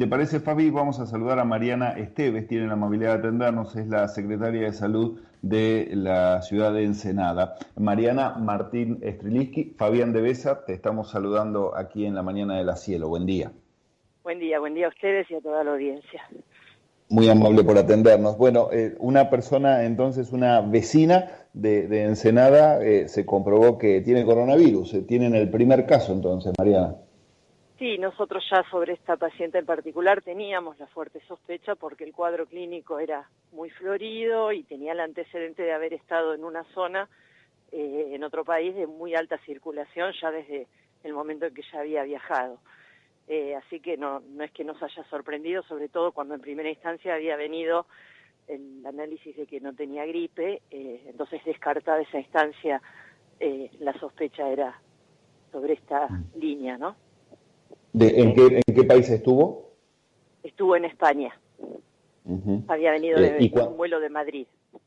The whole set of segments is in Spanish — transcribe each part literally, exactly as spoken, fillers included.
te parece, Fabi, vamos a saludar a Mariana Esteves, tiene la amabilidad de atendernos, es la secretaria de Salud de la ciudad de Ensenada. Mariana, Martín Streliski, Fabián de Besa, te estamos saludando aquí en la mañana de la Cielo. Buen día. Buen día, buen día a ustedes y a toda la audiencia. Muy amable por atendernos. Bueno, eh, una persona, entonces, una vecina de, de Ensenada, eh, se comprobó que tiene coronavirus. Eh, tienen el primer caso, entonces, Mariana. Sí, nosotros ya sobre esta paciente en particular teníamos la fuerte sospecha porque el cuadro clínico era muy florido y tenía el antecedente de haber estado en una zona, eh, en otro país, de muy alta circulación ya desde el momento en que ya había viajado. Eh, así que no, no es que nos haya sorprendido, sobre todo cuando en primera instancia había venido el análisis de que no tenía gripe, eh, entonces descartada esa instancia, eh, la sospecha era sobre esta línea, ¿no? ¿De, en, qué, ¿En qué país estuvo? Estuvo en España. Uh-huh. Había venido de, eh, un vuelo de Madrid.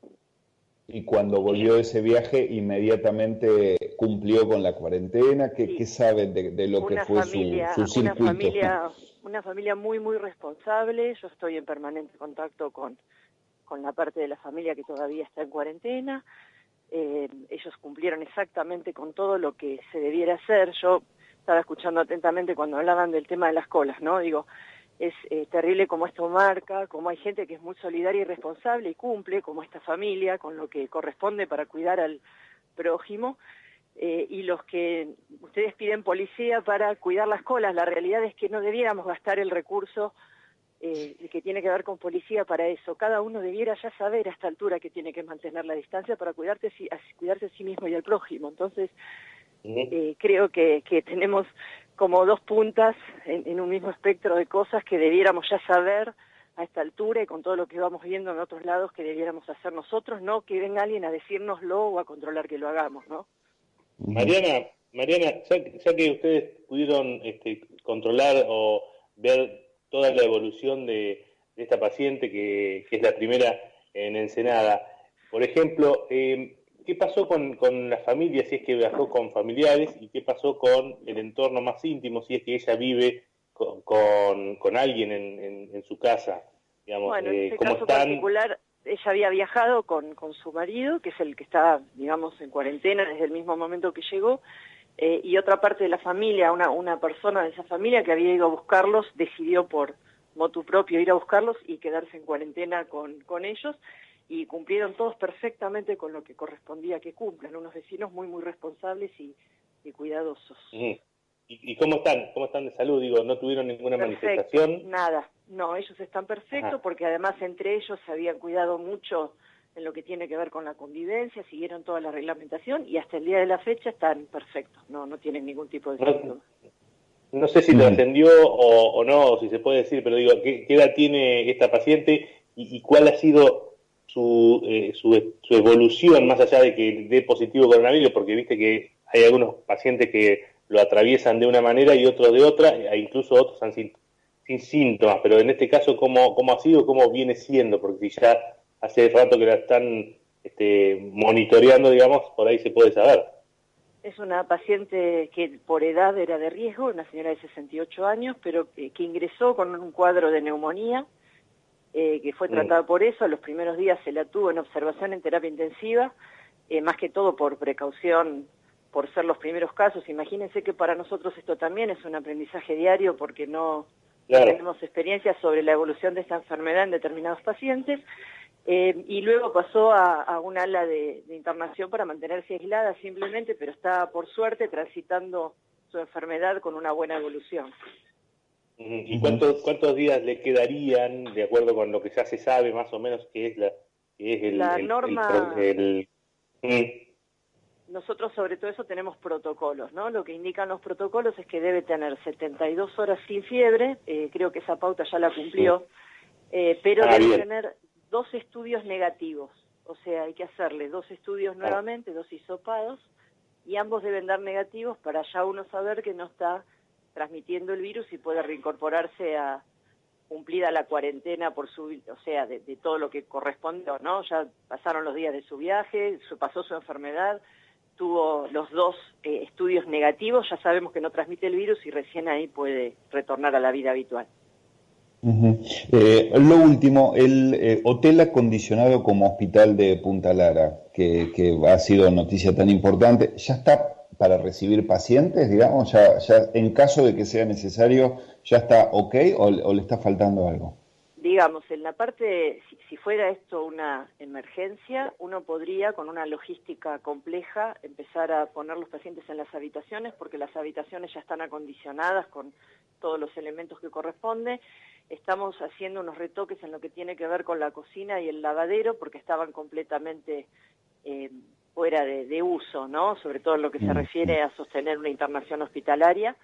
Y cuando volvió de ese viaje, inmediatamente cumplió con la cuarentena. ¿Qué, sí. ¿qué saben de, de lo una que fue familia, su, su circuito? Una familia, una familia muy, muy responsable. Yo estoy en permanente contacto con, con la parte de la familia que todavía está en cuarentena. Eh, ellos cumplieron exactamente con todo lo que se debiera hacer. Yo estaba escuchando atentamente cuando hablaban del tema de las colas, ¿no? Digo, es eh, terrible como esto marca, como hay gente que es muy solidaria y responsable y cumple, como esta familia, con lo que corresponde para cuidar al prójimo, eh, y los que ustedes piden policía para cuidar las colas. La realidad es que no debiéramos gastar el recurso eh, que tiene que ver con policía para eso. Cada uno debiera ya saber a esta altura que tiene que mantener la distancia para cuidarse, cuidarse a sí mismo y al prójimo. Entonces, Eh, creo que, que tenemos como dos puntas en, en un mismo espectro de cosas que debiéramos ya saber a esta altura y con todo lo que vamos viendo en otros lados que debiéramos hacer nosotros, no que venga alguien a decírnoslo o a controlar que lo hagamos, ¿no? Mariana, Mariana, ya, ya que ustedes pudieron este, controlar o ver toda la evolución de, de esta paciente que, que es la primera en Ensenada, por ejemplo, eh, ¿qué pasó con, con la familia, si es que viajó con familiares, y qué pasó con el entorno más íntimo, si es que ella vive con, con, con alguien en, en, en su casa? Digamos, bueno, en eh, este ¿cómo caso están? particular, ella había viajado con, con su marido, que es el que está, digamos, en cuarentena desde el mismo momento que llegó, eh, y otra parte de la familia, una, una persona de esa familia que había ido a buscarlos, decidió por motu propio ir a buscarlos y quedarse en cuarentena con, con ellos, y cumplieron todos perfectamente con lo que correspondía que cumplan, unos vecinos muy, muy responsables y, y cuidadosos. Uh-huh. ¿Y, ¿Y cómo están? ¿Cómo están de salud? Digo, ¿no tuvieron ninguna Perfecto, manifestación? Nada, no, ellos están perfectos. Ajá. Porque además entre ellos se habían cuidado mucho en lo que tiene que ver con la convivencia, siguieron toda la reglamentación y hasta el día de la fecha están perfectos, no, no tienen ningún tipo de síntoma. No, no sé si lo atendió o, o no, o si se puede decir, pero digo, ¿qué, qué edad tiene esta paciente y, y cuál ha sido su, eh, su, su evolución más allá de que dé positivo coronavirus? Porque viste que hay algunos pacientes que lo atraviesan de una manera y otros de otra, e incluso otros han sin, sin síntomas, pero en este caso, ¿cómo, cómo ha sido, cómo viene siendo? Porque si ya hace rato que la están este, monitoreando, digamos, por ahí se puede saber. Es una paciente que por edad era de riesgo, una señora de sesenta y ocho años, pero que, que ingresó con un cuadro de neumonía, eh, que fue tratada mm. por eso. A los primeros días se la tuvo en observación en terapia intensiva, eh, más que todo por precaución, por ser los primeros casos. Imagínense que para nosotros esto también es un aprendizaje diario porque no claro. tenemos experiencia sobre la evolución de esta enfermedad en determinados pacientes. Eh, y luego pasó a, a un ala de, de internación para mantenerse aislada simplemente, pero está por suerte transitando su enfermedad con una buena evolución. ¿Y cuántos, cuántos días le quedarían, de acuerdo con lo que ya se sabe más o menos, que es la que es el, la el, norma? El, el, el... Nosotros sobre todo eso tenemos protocolos, ¿no? Lo que indican los protocolos es que debe tener setenta y dos horas sin fiebre, eh, creo que esa pauta ya la cumplió, eh, pero ah, debe bien. tener dos estudios negativos, o sea, hay que hacerle dos estudios nuevamente, dos hisopados, y ambos deben dar negativos para ya uno saber que no está transmitiendo el virus y puede reincorporarse a cumplida la cuarentena por su, o sea, de, de todo lo que correspondió, ¿no? Ya pasaron los días de su viaje, su, pasó su enfermedad, tuvo los dos eh, estudios negativos, ya sabemos que no transmite el virus y recién ahí puede retornar a la vida habitual. Uh-huh. Eh, lo último, el eh, hotel acondicionado como hospital de Punta Lara, que, que ha sido noticia tan importante, ¿ya está para recibir pacientes, digamos? ¿Ya, ya en caso de que sea necesario, ya está ok o, o le está faltando algo? Digamos, en la parte, si, si fuera esto una emergencia, uno podría, con una logística compleja, empezar a poner los pacientes en las habitaciones, porque las habitaciones ya están acondicionadas con todos los elementos que corresponde. Estamos haciendo unos retoques en lo que tiene que ver con la cocina y el lavadero, porque estaban completamente eh, fuera de, de uso, ¿no? Sobre todo en lo que se refiere a sostener una internación hospitalaria.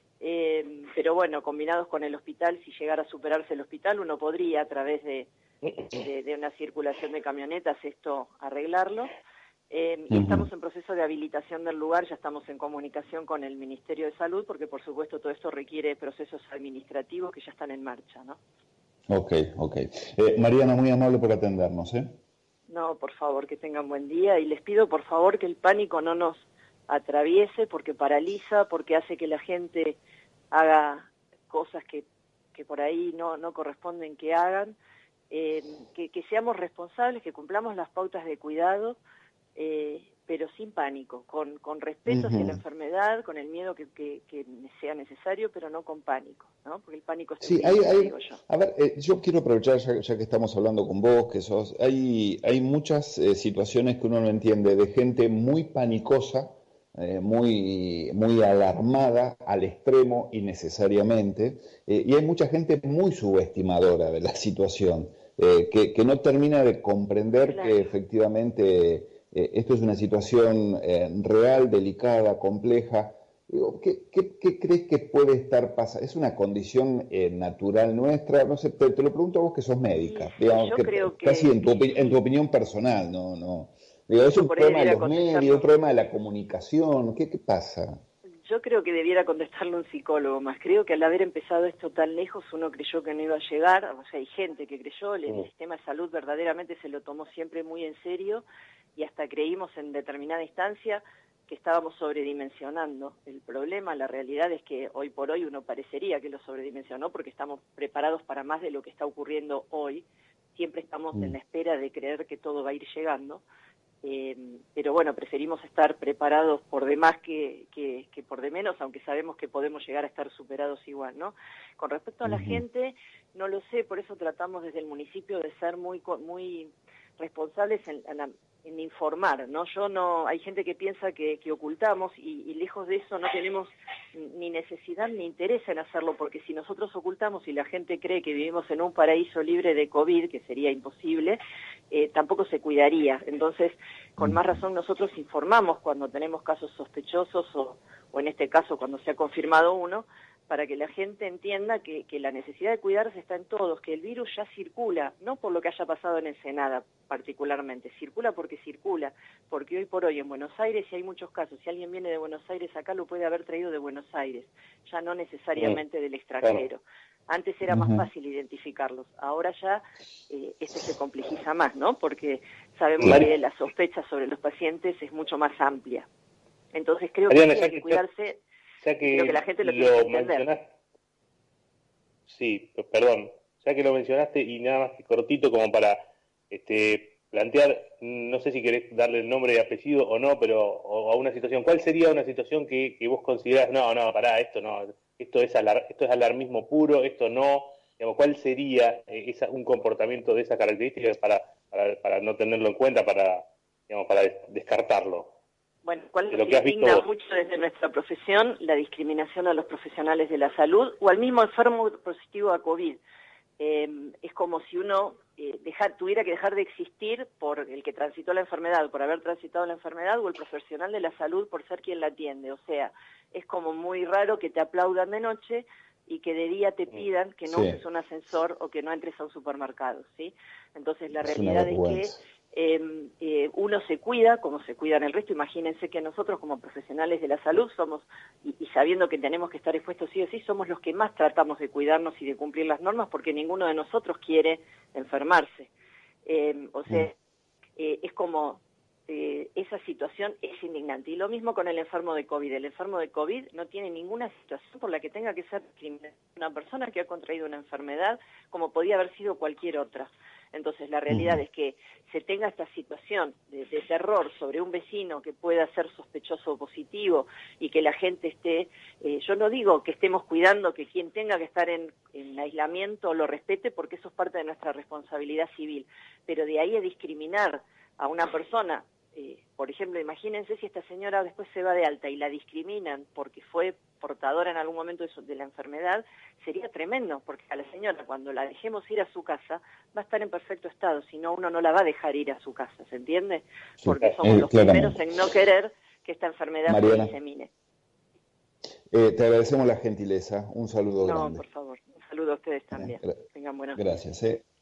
Eh, pero bueno, combinados con el hospital, si llegara a superarse el hospital, uno podría a través de, de, de una circulación de camionetas esto arreglarlo. Eh, y estamos en proceso de habilitación del lugar, ya estamos en comunicación con el Ministerio de Salud, porque por supuesto todo esto requiere procesos administrativos que ya están en marcha, ¿no? Ok, ok. Eh, Mariana, muy amable por atendernos, ¿eh? No, por favor, que tengan buen día, y les pido por favor que el pánico no nos atraviese, porque paraliza, porque hace que la gente haga cosas que, que por ahí no, no corresponden que hagan, eh, que, que seamos responsables, que cumplamos las pautas de cuidado, eh, pero sin pánico, con, con respeto hacia la enfermedad, con el miedo que, que, que sea necesario, pero no con pánico, ¿no? Porque el pánico es Sí, terrible, hay, hay, digo yo. a ver, eh, yo quiero aprovechar, ya, ya que estamos hablando con vos, que sos, hay, hay muchas eh, situaciones que uno no entiende, de gente muy panicosa, eh, muy, muy alarmada al extremo innecesariamente, eh, y hay mucha gente muy subestimadora de la situación, eh, que, que no termina de comprender Claro. que efectivamente eh, esto es una situación eh, real, delicada, compleja. Digo, ¿qué, qué, qué crees que puede estar pasando? ¿Es una condición eh, natural nuestra? No sé, te, te lo pregunto a vos que sos médica, Y sí, digamos, yo que, creo casi que en tu, sí, opi- en tu sí. opinión personal, no, no. Digo, es Yo un por ahí problema de debiera los medios, un contestarlo. problema de la comunicación, ¿qué, qué pasa? Yo creo que debiera contestarle un psicólogo más. Creo que al haber empezado esto tan lejos, uno creyó que no iba a llegar. O sea, hay gente que creyó, el, el sistema de salud verdaderamente se lo tomó siempre muy en serio y hasta creímos en determinada instancia que estábamos sobredimensionando el problema. La realidad es que hoy por hoy uno parecería que lo sobredimensionó porque estamos preparados para más de lo que está ocurriendo hoy. Siempre estamos en la espera de creer que todo va a ir llegando. Eh, pero bueno, preferimos estar preparados por demás que, que, que por de menos, aunque sabemos que podemos llegar a estar superados igual, ¿no? Con respecto a la gente, no lo sé, por eso tratamos desde el municipio de ser muy muy responsables en, en, en informar, ¿no? Yo no, hay gente que piensa que, que ocultamos y, y lejos de eso no tenemos ni necesidad ni interés en hacerlo, porque si nosotros ocultamos y la gente cree que vivimos en un paraíso libre de COVID, que sería imposible, eh, tampoco se cuidaría. Entonces, con más razón nosotros informamos cuando tenemos casos sospechosos o, o en este caso cuando se ha confirmado uno, para que la gente entienda que, que la necesidad de cuidarse está en todos, que el virus ya circula, no por lo que haya pasado en Ensenada particularmente, circula porque circula, porque hoy por hoy en Buenos Aires, si hay muchos casos, si alguien viene de Buenos Aires acá lo puede haber traído de Buenos Aires, ya no necesariamente del extranjero. Antes era más fácil identificarlos, ahora ya eh, esto se complejiza más, ¿no? Porque sabemos Mari- que la sospecha sobre los pacientes es mucho más amplia. Entonces creo que Mariana, sí ya hay que que, cuidarse, ya que creo que la gente lo tiene que lo entender. mencionaste, sí, p- perdón, ya que lo mencionaste y nada más que cortito como para este, plantear, no sé si querés darle el nombre y apellido o no, pero o, a una situación, ¿cuál sería una situación que, que vos considerás, no, no, pará, esto no, esto es, alar, esto es alarmismo puro, esto no, digamos, ¿cuál sería eh, esa, un comportamiento de esas características para, para, para no tenerlo en cuenta, para, digamos, para des- descartarlo? Bueno, ¿cuál De nos lo que has visto indigna vos. mucho desde nuestra profesión? La discriminación a los profesionales de la salud o al mismo enfermo positivo a COVID. Eh, es como si uno eh, dejar, tuviera que dejar de existir por el que transitó la enfermedad, por haber transitado la enfermedad, o el profesional de la salud por ser quien la atiende. O sea, es como muy raro que te aplaudan de noche y que de día te pidan que no Sí, uses un ascensor o que no entres a un supermercado, ¿sí? Entonces la es una realidad es que vergüenza. eh, eh, uno se cuida como se cuidan el resto. Imagínense que nosotros como profesionales de la salud somos, y, y sabiendo que tenemos que estar expuestos sí o sí, somos los que más tratamos de cuidarnos y de cumplir las normas porque ninguno de nosotros quiere enfermarse. Eh, o sea, eh, es como eh, esa situación es indignante. Y lo mismo con el enfermo de COVID. El enfermo de COVID no tiene ninguna situación por la que tenga que ser discriminada. Una persona que ha contraído una enfermedad como podía haber sido cualquier otra. Entonces, la realidad uh-huh. es que se tenga esta situación de, de terror sobre un vecino que pueda ser sospechoso o positivo y que la gente esté, eh, yo no digo que estemos cuidando que quien tenga que estar en, en aislamiento lo respete, porque eso es parte de nuestra responsabilidad civil, pero de ahí a discriminar a una persona, eh, por ejemplo, imagínense si esta señora después se va de alta y la discriminan porque fue portadora en algún momento de, su, de la enfermedad, sería tremendo, porque a la señora cuando la dejemos ir a su casa va a estar en perfecto estado, si no uno no la va a dejar ir a su casa, ¿se entiende? Porque somos eh, los primeros en no querer que esta enfermedad Mariana, se disemine. Eh, te agradecemos la gentileza, un saludo no, grande. No, por favor, un saludo a ustedes también. Eh, Tengan buenas Gracias. Eh.